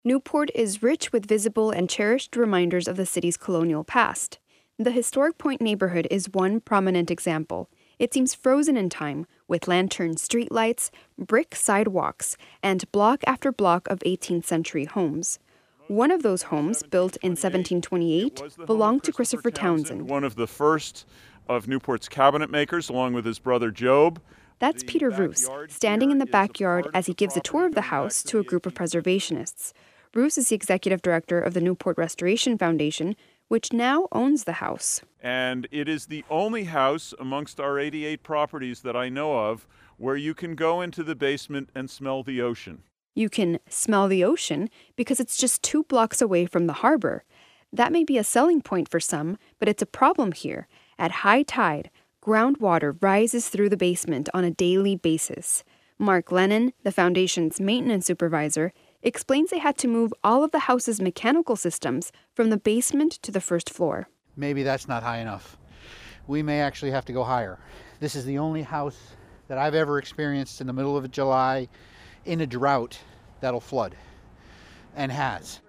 Newport is rich with visible and cherished reminders of the city's colonial past. The historic Point neighborhood is one prominent example. It seems frozen in time, with lantern streetlights, brick sidewalks, and block after block of 18th century homes. One of those homes, built in 1728, belonged to Christopher Townsend. One of the first of Newport's cabinet makers, along with his brother Job. That's Peter Roos, standing in the backyard as he gives a tour of the house to a group of preservationists. Roos is the executive director of the Newport Restoration Foundation, which now owns the house. And it is the only house amongst our 88 properties that I know of where you can go into the basement and smell the ocean. You can smell the ocean because it's just 2 blocks away from the harbor. That may be a selling point for some, but it's a problem here. At high tide, groundwater rises through the basement on a daily basis. Mark Lennon, the foundation's maintenance supervisor, explains they had to move all of the house's mechanical systems from the basement to the first floor. Maybe that's not high enough. We may actually have to go higher. This is the only house that I've ever experienced in the middle of July in a drought that'll flood, and has.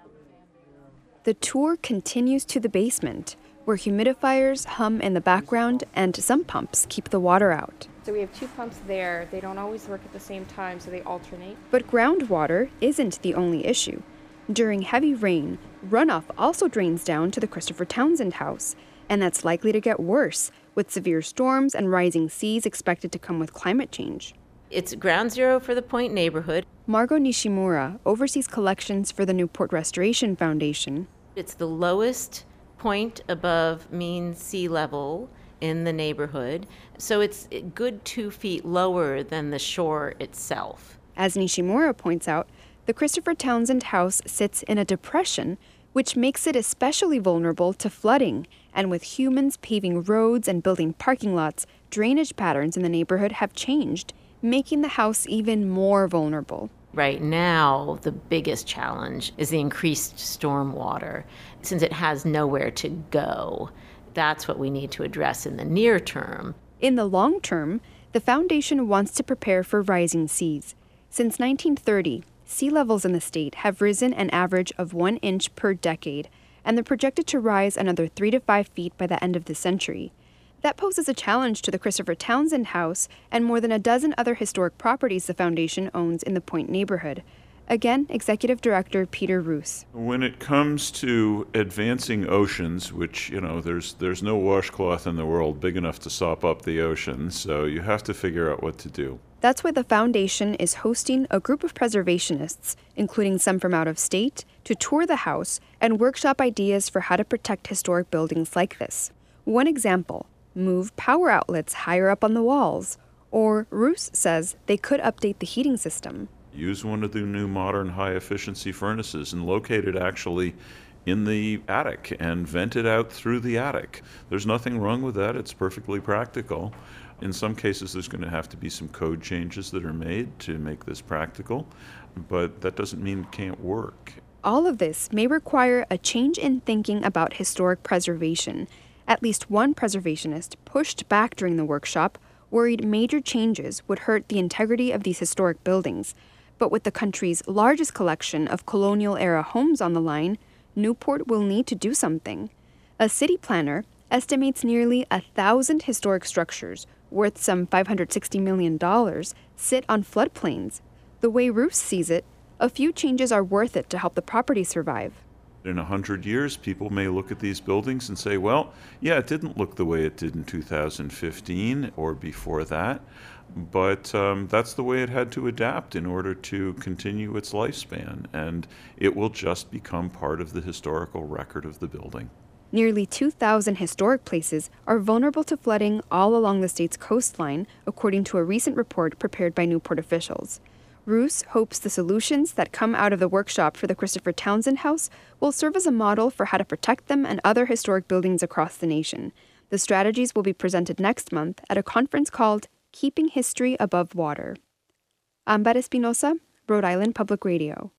The tour continues to the basement, where humidifiers hum in the background and some pumps keep the water out. So we have 2 pumps there. They don't always work at the same time, so they alternate. But groundwater isn't the only issue. During heavy rain, runoff also drains down to the Christopher Townsend house, and that's likely to get worse, with severe storms and rising seas expected to come with climate change. It's ground zero for the Point neighborhood. Margo Nishimura oversees collections for the Newport Restoration Foundation. It's the lowest point above mean sea level in the neighborhood, so it's a good 2 feet lower than the shore itself. As Nishimura points out, the Christopher Townsend house sits in a depression, which makes it especially vulnerable to flooding. And with humans paving roads and building parking lots, drainage patterns in the neighborhood have changed, making the house even more vulnerable. Right now, the biggest challenge is the increased storm water. Since it has nowhere to go, that's what we need to address in the near term. In the long term, the foundation wants to prepare for rising seas. Since 1930, sea levels in the state have risen an average of 1 inch per decade, and they're projected to rise another 3 to 5 feet by the end of the century. That poses a challenge to the Christopher Townsend house and more than a dozen other historic properties the foundation owns in the Point neighborhood. Again, Executive Director Peter Roos. When it comes to advancing oceans, which, there's no washcloth in the world big enough to sop up the ocean, so you have to figure out what to do. That's why the foundation is hosting a group of preservationists, including some from out of state, to tour the house and workshop ideas for how to protect historic buildings like this. One example, move power outlets higher up on the walls. Or Roos says they could update the heating system. Use one of the new modern high-efficiency furnaces and locate it actually in the attic and vent it out through the attic. There's nothing wrong with that. It's perfectly practical. In some cases, there's going to have to be some code changes that are made to make this practical, but that doesn't mean it can't work. All of this may require a change in thinking about historic preservation. At least one preservationist pushed back during the workshop, worried major changes would hurt the integrity of these historic buildings. But with the country's largest collection of colonial-era homes on the line, Newport will need to do something. A city planner estimates nearly 1,000 historic structures, worth some $560 million, sit on floodplains. The way Roos sees it, a few changes are worth it to help the property survive. In 100 years, people may look at these buildings and say, well, yeah, it didn't look the way it did in 2015 or before that, but that's the way it had to adapt in order to continue its lifespan, and it will just become part of the historical record of the building. Nearly 2,000 historic places are vulnerable to flooding all along the state's coastline, according to a recent report prepared by Newport officials. Roos hopes the solutions that come out of the workshop for the Christopher Townsend House will serve as a model for how to protect them and other historic buildings across the nation. The strategies will be presented next month at a conference called Keeping History Above Water. Amber Espinosa, Rhode Island Public Radio.